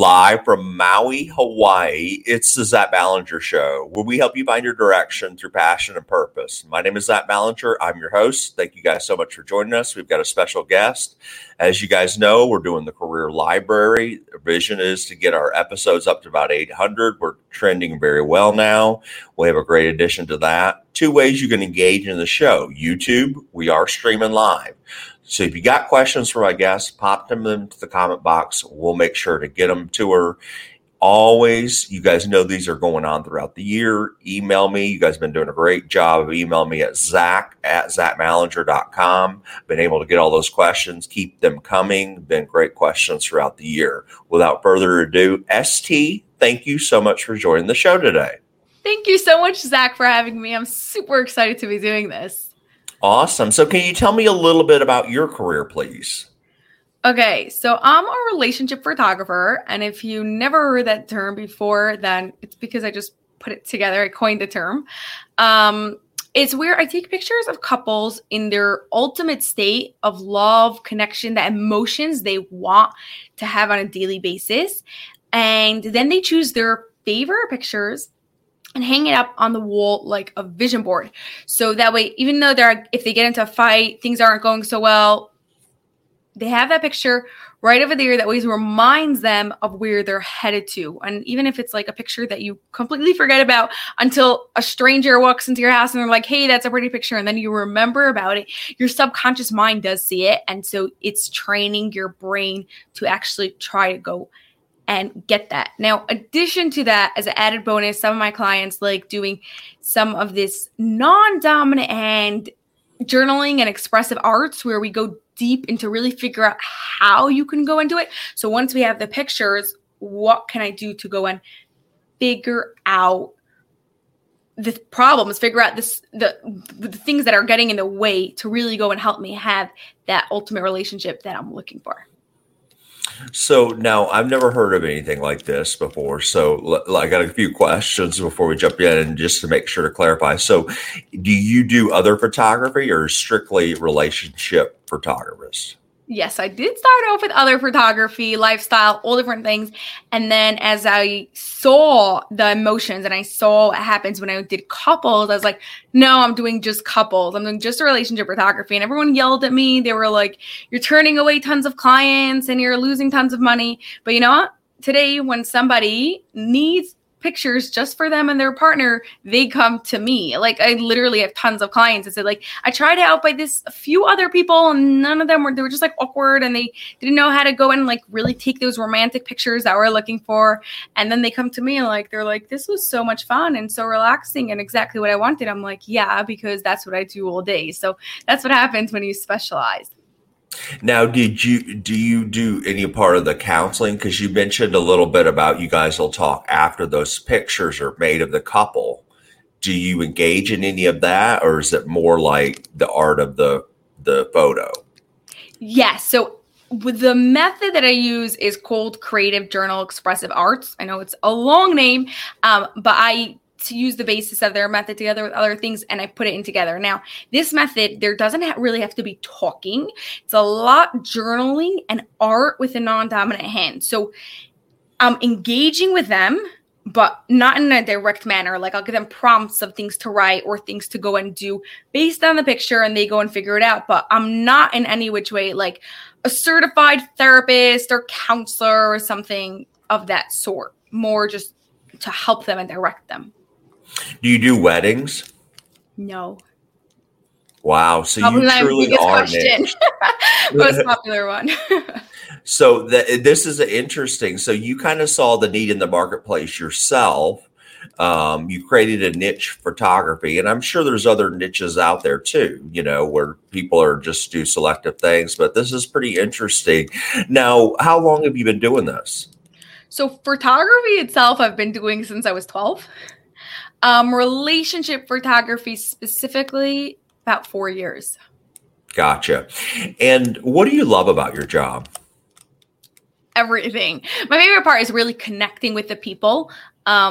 live from Maui, Hawaii. It's the Zach Ballinger Show, where we help you find your direction through passion and purpose. My name is Zach Ballinger. I'm your host. Thank you guys so much for joining us. We've got a special guest. As you guys know, we're doing the Career Library. Our vision is to get our episodes up to about 800. We're trending very well now. We have a great addition to that. 2 ways you can engage in the show. YouTube, we are streaming live. So if you got questions for my guests, pop them into the comment box. We'll make sure to get them to her. Always, you guys know these are going on throughout the year. Email me. You guys have been doing a great job of emailing me at zach@zachballinger.com. Been able to get all those questions. Keep them coming. Been great questions throughout the year. Without further ado, ST, thank you so much for joining the show today. Thank you so much, Zach, for having me. I'm super excited to be doing this. Awesome. So can you tell me a little bit about your career, please? Okay, so I'm a relationship photographer, and if you never heard that term before, then it's because I just put it together. I coined the term. It's where I take pictures of couples in their ultimate state of love, connection, the emotions they want to have on a daily basis, and then they choose their favorite pictures and hang it up on the wall like a vision board. So that way, even though if they get into a fight, things aren't going so well, they have that picture right over there that always reminds them of where they're headed to. And even if it's like a picture that you completely forget about until a stranger walks into your house and they're like, hey, that's a pretty picture. And then you remember about it, your subconscious mind does see it. And so it's training your brain to actually try to go and get that. Now, addition to that, as an added bonus, some of my clients like doing some of this non-dominant and journaling and expressive arts where we go deep into really figure out how you can go into it. So once we have the pictures, what can I do to go and figure out the problems, figure out the things that are getting in the way to really go and help me have that ultimate relationship that I'm looking for. So now I've never heard of anything like this before. So I got a few questions before we jump in, and just to make sure to clarify. So do you do other photography or strictly relationship photographers? Yes, I did start off with other photography, lifestyle, all different things. And then as I saw the emotions and I saw what happens when I did couples, I was like, no, I'm doing just couples. I'm doing just a relationship photography. And everyone yelled at me. They were like, you're turning away tons of clients and you're losing tons of money. But you know what? Today, when somebody needs pictures just for them and their partner, they come to me. Like, I literally have tons of clients that said, like, I tried out by a few other people and none of them they were just like awkward and they didn't know how to go and like really take those romantic pictures that we're looking for. And then they come to me and like, they're like, this was so much fun and so relaxing and exactly what I wanted. I'm like, yeah, because that's what I do all day. So that's what happens when you specialize. Now, do you do any part of the counseling? Because you mentioned a little bit about you guys will talk after those pictures are made of the couple. Do you engage in any of that, or is it more like the art of the photo? Yes. So with the method that I use is called Creative Journal Expressive Arts. I know it's a long name, but I to use the basis of their method together with other things, and I put it in together. Now, this method, there doesn't really have to be talking. It's a lot journaling and art with a non-dominant hand. So I'm engaging with them, but not in a direct manner. Like I'll give them prompts of things to write or things to go and do based on the picture, and they go and figure it out. But I'm not in any which way like a certified therapist or counselor or something of that sort. More just to help them and direct them. Do you do weddings? No. Wow. So probably you truly are question. Most popular one. So this is interesting. So you kind of saw the need in the marketplace yourself. You created a niche photography, and I'm sure there's other niches out there too, you know, where people are just do selective things, but this is pretty interesting. Now, how long have you been doing this? So photography itself, I've been doing since I was 12. Relationship photography specifically, about 4 years. Gotcha. And what do you love about your job? Everything. My favorite part is really connecting with the people.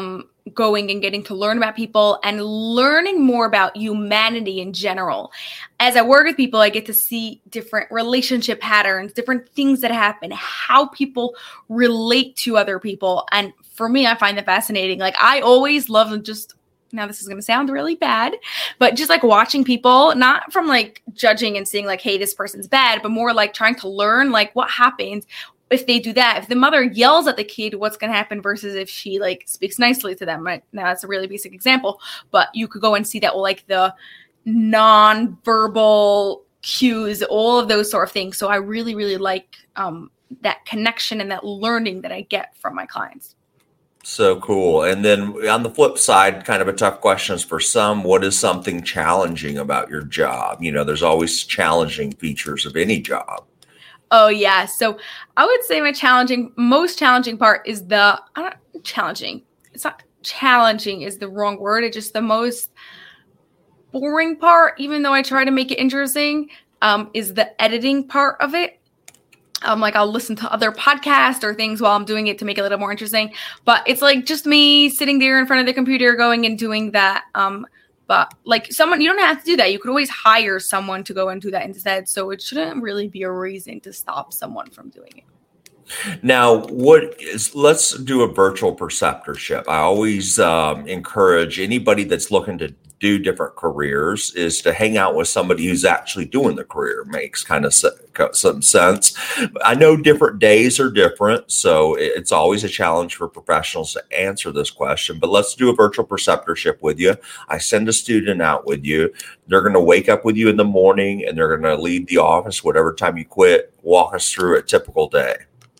going and getting to learn about people and learning more about humanity in general. As I work with people, I get to see different relationship patterns, different things that happen, how people relate to other people. And for me, I find that fascinating. Like, I always love just, now this is going to sound really bad, but just like watching people, not from like judging and seeing like, hey, this person's bad, but more like trying to learn like what happens if they do that. If the mother yells at the kid, what's going to happen versus if she like speaks nicely to them, right? Now that's a really basic example, but you could go and see that, well, like the non-verbal cues, all of those sort of things. So I really, really like that connection and that learning that I get from my clients. So cool. And then on the flip side, kind of a tough question is for some, what is something challenging about your job? You know, there's always challenging features of any job. Oh, yeah. So I would say my most challenging part is challenging. It's not challenging is the wrong word. It's just the most boring part, even though I try to make it interesting, is the editing part of it. Like I'll listen to other podcasts or things while I'm doing it to make it a little more interesting. But it's like just me sitting there in front of the computer going and doing that. But like someone, you don't have to do that. You could always hire someone to go and do that instead. So it shouldn't really be a reason to stop someone from doing it. Now, let's do a virtual preceptorship. I always encourage anybody that's looking to do different careers is to hang out with somebody who's actually doing the career. Makes kind of some sense. I know different days are different, so it's always a challenge for professionals to answer this question, but let's do a virtual preceptorship with you. I send a student out with you. They're going to wake up with you in the morning and they're going to leave the office whatever time you quit. Walk us through a typical day.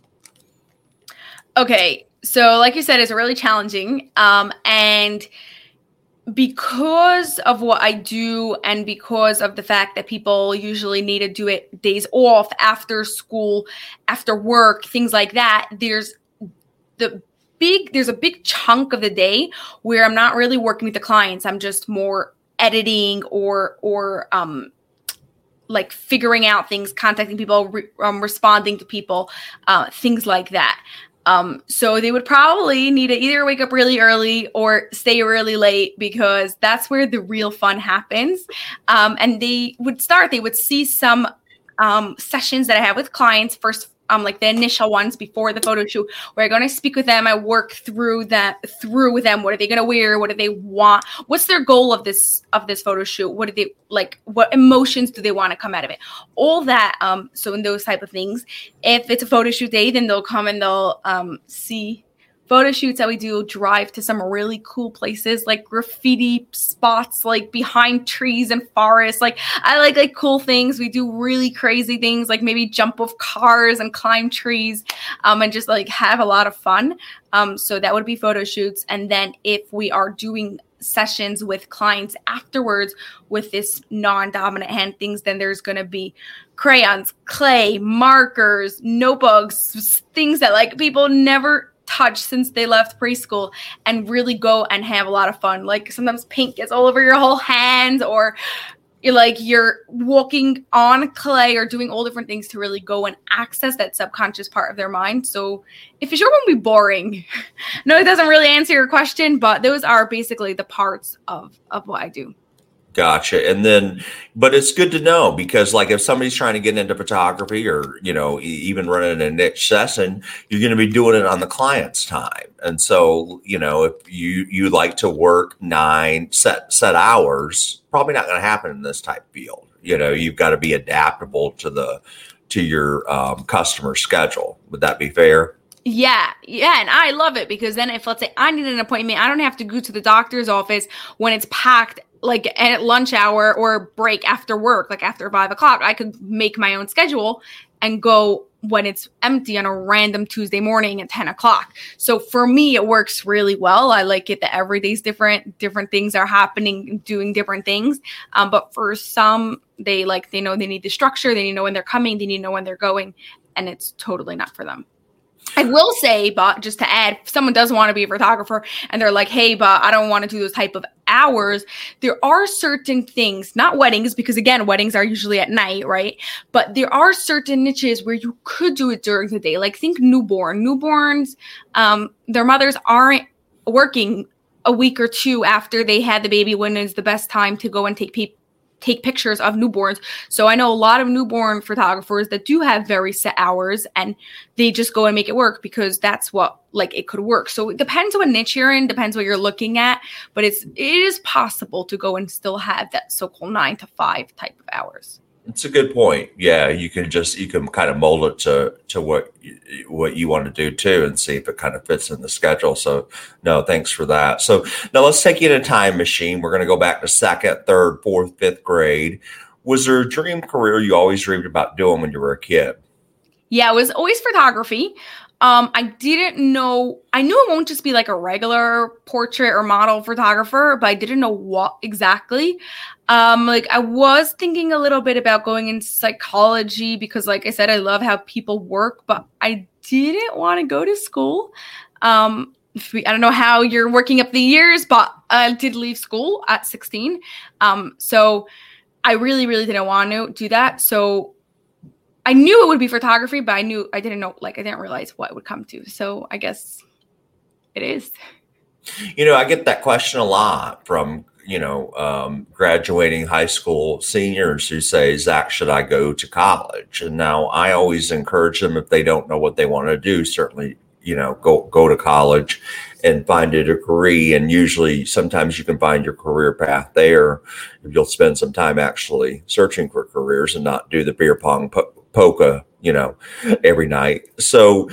Okay, so like you said, it's really challenging. And because of what I do and because of the fact that people usually need to do it days off, after school, after work, things like that, there's a big chunk of the day where I'm not really working with the clients. I'm just more editing or like figuring out things, contacting people, responding to people, things like that. So they would probably need to either wake up really early or stay really late because that's where the real fun happens. And they would see some sessions that I have with clients first, like the initial ones before the photo shoot, where I'm going to speak with them. I work through with them. What are they going to wear? What do they want? What's their goal of this photo shoot? What do they like? What emotions do they want to come out of it? All that. So in those type of things, if it's a photo shoot day, then they'll come and they'll see photo shoots that we do, drive to some really cool places like graffiti spots, like behind trees and forests. Like I like cool things. We do really crazy things like maybe jump off cars and climb trees and just like have a lot of fun. So that would be photo shoots. And then if we are doing sessions with clients afterwards with this non-dominant hand things, then there's going to be crayons, clay, markers, notebooks, things that like people never touch since they left preschool, and really go and have a lot of fun. Like sometimes paint gets all over your whole hands, or you're walking on clay or doing all different things to really go and access that subconscious part of their mind. So if you're sure it won't be boring. No, it doesn't really answer your question, but those are basically the parts of what I do. Gotcha. And then, but it's good to know because like if somebody's trying to get into photography or, even running a niche session, you're going to be doing it on the client's time. And so, if you like to work 9 set hours, probably not going to happen in this type of field. You've got to be adaptable to your customer schedule. Would that be fair? Yeah. And I love it because then if let's say I need an appointment, I don't have to go to the doctor's office when it's packed, like at lunch hour or break after work, like after 5 o'clock. I could make my own schedule and go when it's empty on a random Tuesday morning at 10 o'clock. So for me, it works really well. I like it that every day's different things are happening, doing different things. But for some, they know they need the structure. They need to know when they're coming. They need to know when they're going. And it's totally not for them. I will say, but just to add, if someone does want to be a photographer and they're like, hey, but I don't want to do those type of hours. There are certain things, not weddings, because again, weddings are usually at night, right? But there are certain niches where you could do it during the day. Like think newborns, their mothers aren't working a week or two after they had the baby when is the best time to go and take pictures of newborns. So I know a lot of newborn photographers that do have very set hours and they just go and make it work because that's what like it could work. So it depends what niche you're in, depends what you're looking at, but it is possible to go and still have that so-called 9 to 5 type of hours. It's a good point. Yeah, you can kind of mold it to what you want to do too, and see if it kind of fits in the schedule. So, no, thanks for that. So now let's take you in a time machine. We're going to go back to 2nd, 3rd, 4th, 5th grade. Was there a dream career you always dreamed about doing when you were a kid? Yeah, it was always photography. I didn't know, I knew it won't just be like a regular portrait or model photographer, but I didn't know what exactly. Like I was thinking a little bit about going into psychology because like I said, I love how people work, but I didn't want to go to school. I don't know how you're working up the years, but I did leave school at 16. So I really, really didn't want to do that. So I knew it would be photography, but I didn't realize what it would come to. So I guess it is. I get that question a lot from, graduating high school seniors who say, Zach, should I go to college? And now I always encourage them, if they don't know what they want to do, certainly, go to college and find a degree. And usually sometimes you can find your career path there if you'll spend some time actually searching for careers and not do the beer pong polka, every night. So,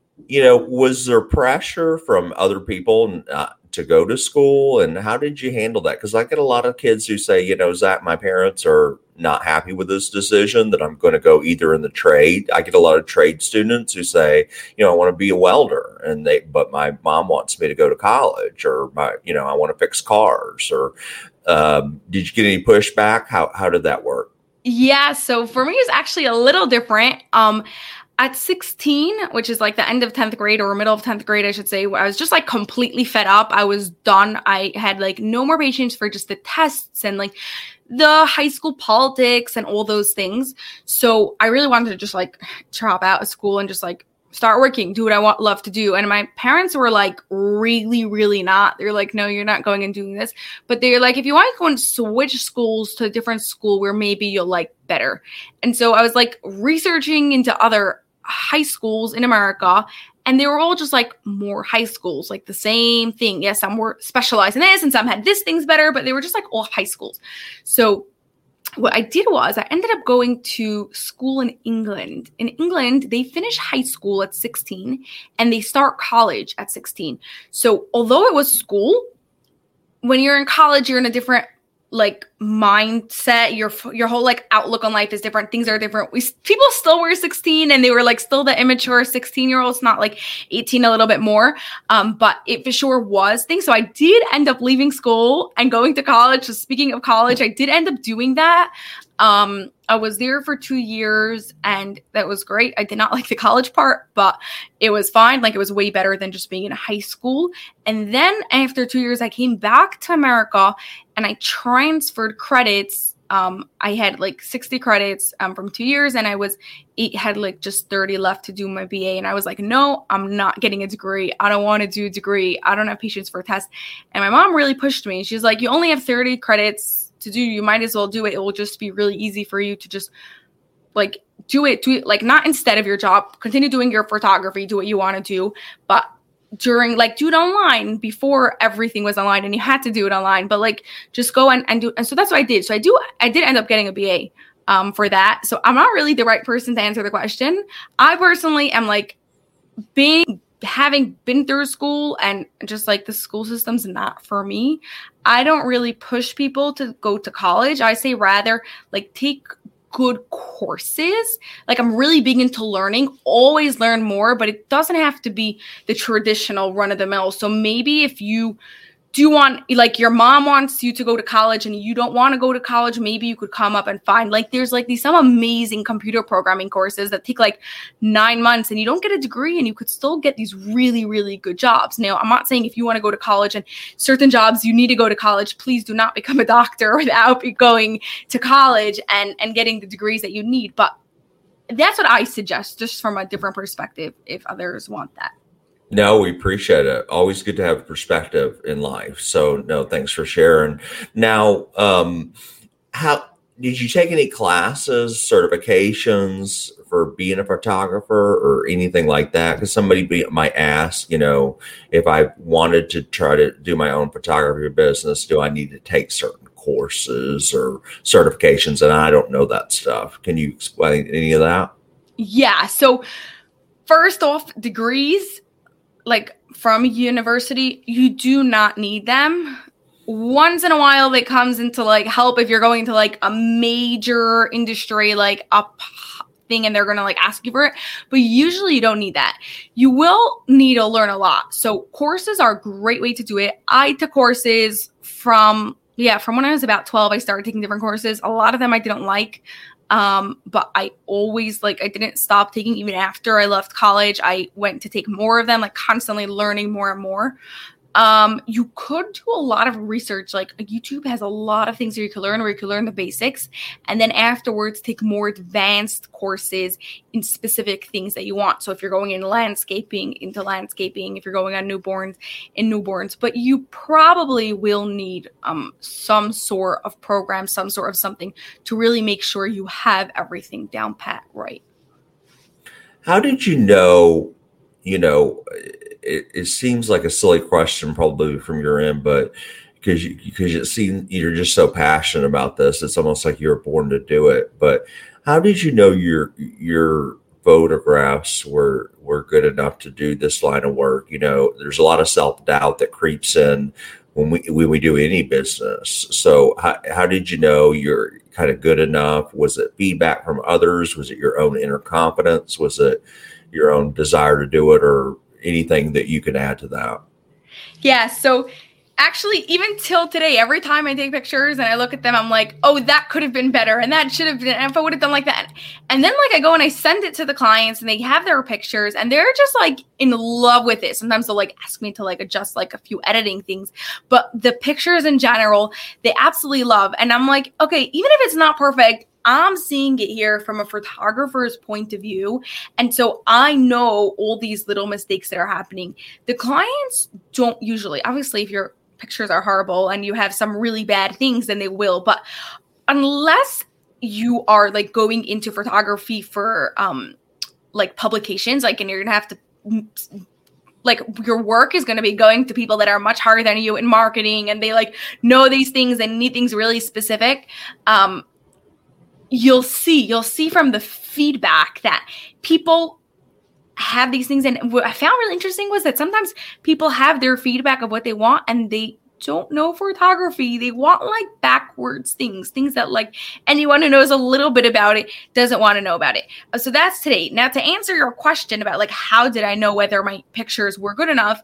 was there pressure from other people to go to school, and how did you handle that? Because I get a lot of kids who say, Zach, my parents are not happy with this decision that I'm going to go either in the trade. I get a lot of trade students who say, I want to be a welder, but my mom wants me to go to college, or I want to fix cars. Or did you get any pushback? How did that work? Yeah, so for me, it's actually a little different. At 16, which is like the end of 10th grade or middle of 10th grade, I should say, I was just like completely fed up. I was done. I had like no more patience for just the tests and like the high school politics and all those things. So I really wanted to just like drop out of school and just like start working, do what I love to do. And my parents were like, really, really not. They're like, no, you're not going and doing this. But they're like, if you want to go and switch schools to a different school where maybe you'll like better. And so I was like researching into other high schools in America, and they were all just like more high schools, like the same thing. Yes, some were specialized in this and some had this things better, but they were just like all high schools. So what I did was I ended up going to school in England. In England, they finish high school at 16 and they start college at 16. So although it was school, when you're in college, you're in a different like mindset. Your whole like outlook on life is different. Things are different. People still were 16 and they were like still the immature 16-year-olds, not like 18, a little bit more. But it for sure was things. So I did end up leaving school and going to college. So speaking of college, I did end up doing that. I was there for 2 years and that was great. I did not like the college part, but it was fine. Like it was way better than just being in high school. And then after 2 years, I came back to America and I transferred credits. I had like 60 credits from 2 years and had like just 30 left to do my BA. And I was like, no, I'm not getting a degree. I don't want to do a degree. I don't have patience for a test. And my mom really pushed me. She's like, you only have 30 credits to do, you might as well do it. It will just be really easy for you to just like do it like not instead of your job, continue doing your photography, do what you want to do, but during like do it online before everything was online and you had to do it online, but like just go and do. And so that's what I did. So I did end up getting a BA for that. So I'm not really the right person to answer the question. I personally am like having been through school and just like the school system's not for me. I don't really push people to go to college. I say rather like take good courses. Like I'm really big into learning, always learn more, but it doesn't have to be the traditional run of the mill. So maybe if you do want, like your mom wants you to go to college and you don't want to go to college, maybe you could come up and find like there's like some amazing computer programming courses that take like 9 months and you don't get a degree and you could still get these really, really good jobs. Now, I'm not saying if you want to go to college and certain jobs you need to go to college, please do not become a doctor without going to college and getting the degrees that you need. But that's what I suggest just from a different perspective if others want that. No, we appreciate it. Always good to have perspective in life. So, no, thanks for sharing. Now, how did you take any classes, certifications for being a photographer or anything like that? Because might ask, if I wanted to try to do my own photography business, do I need to take certain courses or certifications? And I don't know that stuff. Can you explain any of that? Yeah. So first off, degrees like from university, you do not need them. Once in a while, that comes into like help if you're going to like a major industry, like a thing, and they're going to like ask you for it. But usually you don't need that. You will need to learn a lot. So courses are a great way to do it. I took courses from when I was about 12, I started taking different courses. A lot of them I didn't like. But I always I didn't stop taking even after I left college. I went to take more of them, like constantly learning more and more. You could do a lot of research. Like YouTube has a lot of things that you can learn, where you can learn the basics, and then afterwards take more advanced courses in specific things that you want. So if you're going into landscaping, if you're going on newborns, but you probably will need some sort of program, some sort of something to really make sure you have everything down pat right. How did you know, it seems like a silly question probably from your end, but because it seems you're just so passionate about this, it's almost like you were born to do it. But how did you know your photographs were good enough to do this line of work? There's a lot of self-doubt that creeps in when we do any business. So how did you know you're kind of good enough? Was it feedback from others? Was it your own inner confidence? Was it your own desire to do it, or anything that you can add to that? Yeah. So actually, even till today, every time I take pictures and I look at them, I'm like, oh, that could have been better. And that should have been, if I would have done like that. And then I go and I send it to the clients and they have their pictures and they're just in love with it. Sometimes they'll ask me to adjust a few editing things, but the pictures in general, they absolutely love. And I'm like, okay, even if it's not perfect, I'm seeing it here from a photographer's point of view. And so I know all these little mistakes that are happening. The clients don't usually, obviously, if your pictures are horrible and you have some really bad things, then they will. But unless you are going into photography for publications, and you're going to have to your work is going to be going to people that are much higher than you in marketing, and they know these things and need things really specific. You'll see from the feedback that people have these things. And what I found really interesting was that sometimes people have their feedback of what they want and they don't know photography. They want backwards things that anyone who knows a little bit about it doesn't want to know about it. So that's today. Now, to answer your question about how did I know whether my pictures were good enough,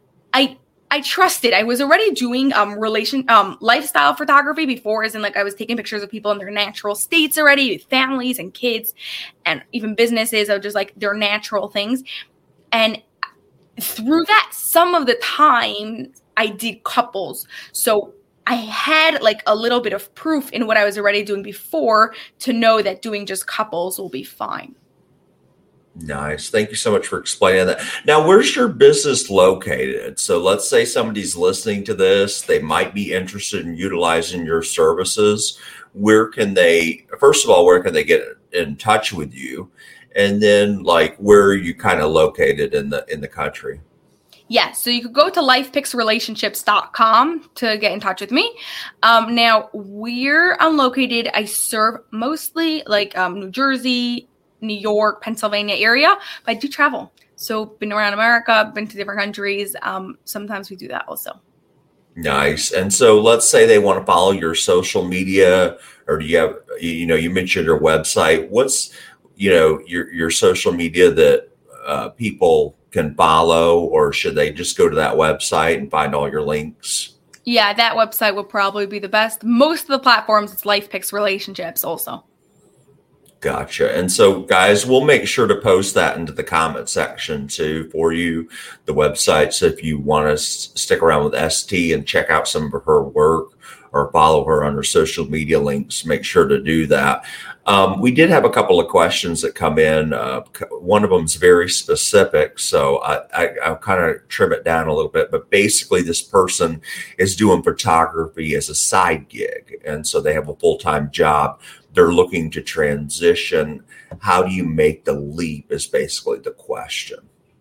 I trusted. I was already doing lifestyle photography before, as in I was taking pictures of people in their natural states already, families and kids and even businesses of just their natural things. And through that, some of the time I did couples. So I had a little bit of proof in what I was already doing before to know that doing just couples will be fine. Nice. Thank you so much for explaining that. Now, where's your business located? So let's say somebody's listening to this, they might be interested in utilizing your services. Where can they get in touch with you? And then where are you kind of located in the country? Yeah, so you could go to lifepicsrelationships.com to get in touch with me. Now, we're located. I serve mostly New Jersey, New York, Pennsylvania area, but I do travel. So been around America, been to different countries. Sometimes we do that also. Nice. And so let's say they want to follow your social media, or do you have, you mentioned your website. What's, your social media that people can follow, or should they just go to that website and find all your links? Yeah, that website would probably be the best. Most of the platforms, it's LifePics Relationships also. Gotcha. And so, guys, we'll make sure to post that into the comment section too for you, the website. So if you want to stick around with ST and check out some of her work or follow her on her social media links, make sure to do that. We did have a couple of questions that come in. One of them is very specific, so I'll kind of trim it down a little bit. But basically, this person is doing photography as a side gig, and so they have a full-time job. They're looking to transition. How do you make the leap is basically the question.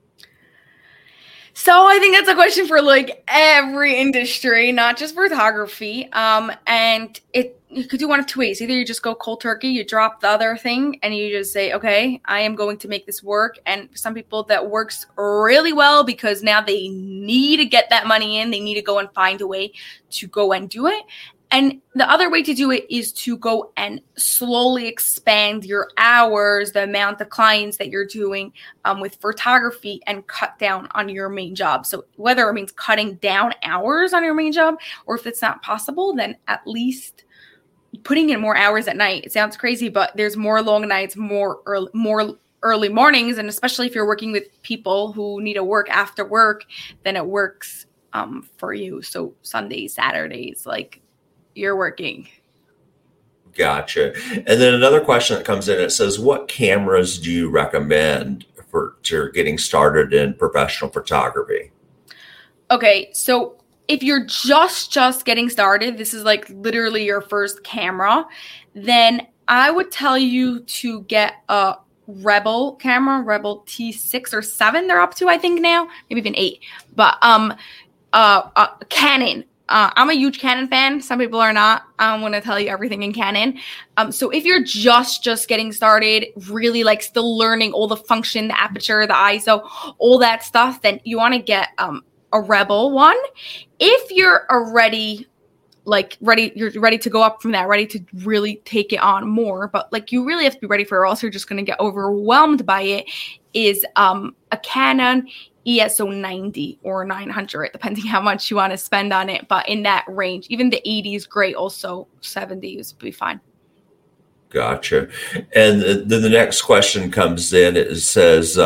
So I think that's a question for like every industry, not just photography. And you could do one of two ways. Either you just go cold turkey, you drop the other thing, and you just say, okay, I am going to make this work. And for some people that works really well because now they need to get that money in. They need to go and find a way to go and do it. And the other way to do it is to go and slowly expand your hours, the amount of clients that you're doing with photography, and cut down on your main job. So whether it means cutting down hours on your main job, or if it's not possible, then at least putting in more hours at night. It sounds crazy, but there's more long nights, more early mornings. And especially if you're working with people who need to work after work, then it works for you. So Sundays, Saturdays, like, you're working. Gotcha. And then another question that comes in, it says, what cameras do you recommend for getting started in professional photography? Okay, so if you're just getting started, this is like literally your first camera, then I would tell you to get a Rebel camera, Rebel T6 or 7 they're up to, I think now, maybe even 8. But Canon. I'm a huge Canon fan. Some people are not. I'm going to tell you everything in Canon. So if you're just getting started, really like still learning all the function, the aperture, the ISO, all that stuff, then you want to get a Rebel one. If you're already you're ready to go up from that, ready to really take it on more, but like you really have to be ready for it, or else you're just going to get overwhelmed by it, is a Canon ESO 90 or 900, depending how much you want to spend on it. But in that range, even the 80 is great. Also 70 would be fine. Gotcha. And then the next question comes in. It says,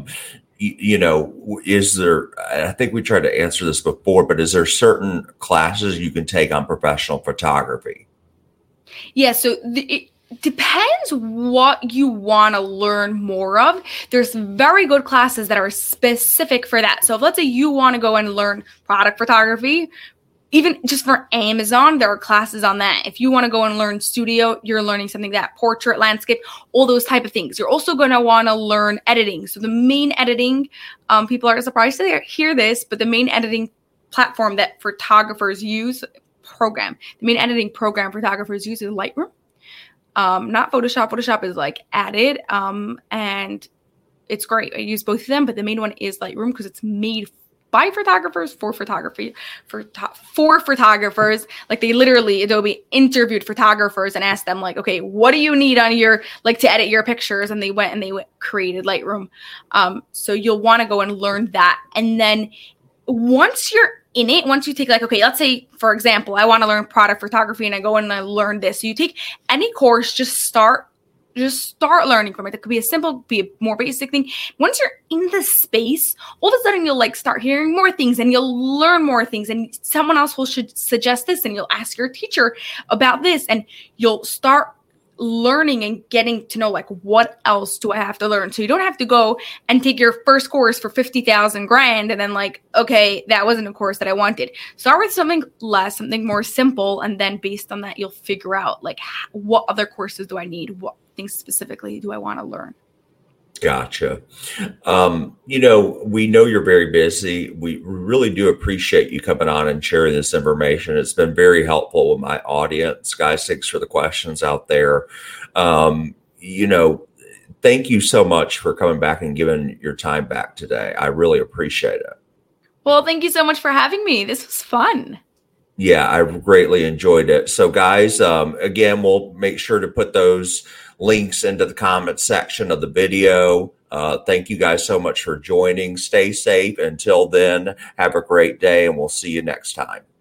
is there, I think we tried to answer this before, but is there certain classes you can take on professional photography? Yeah. So it depends what you want to learn more of. There's very good classes that are specific for that. So if, let's say, you want to go and learn product photography, even just for Amazon, there are classes on that. If you want to go and learn studio, you're learning something that portrait, landscape, all those type of things. You're also going to want to learn editing. So the main editing, people are surprised to hear this, but the main editing platform that photographers use, the main editing program photographers use is Lightroom. Not Photoshop. Photoshop is like added, and it's great. I use both of them, but the main one is Lightroom because it's made by photographers for photography, for photographers. Like, they literally, Adobe interviewed photographers and asked them, like, okay, what do you need on your, like, to edit your pictures? And they went created Lightroom. So you'll want to go and learn that. And then once you're in it, once you take, like, okay, let's say, for example, I want to learn product photography and I go and I learn this. So you take any course, just start learning from it. It could be be a more basic thing. Once you're in the space, all of a sudden you'll like start hearing more things and you'll learn more things, and someone else should suggest this, and you'll ask your teacher about this, and you'll start learning and getting to know, like, what else do I have to learn? So you don't have to go and take your first course for 50,000 grand and then, like, okay, that wasn't a course that I wanted. Start with something less, something more simple, and then based on that, you'll figure out, like, what other courses do I need? What things specifically do I want to learn? Gotcha. We know you're very busy. We really do appreciate you coming on and sharing this information. It's been very helpful with my audience. Guys, thanks for the questions out there. Thank you so much for coming back and giving your time back today. I really appreciate it. Well, thank you so much for having me. This was fun. Yeah, I greatly enjoyed it. So guys, again, we'll make sure to put those links into the comment section of the video. Thank you guys so much for joining. Stay safe. Until then, have a great day, and we'll see you next time.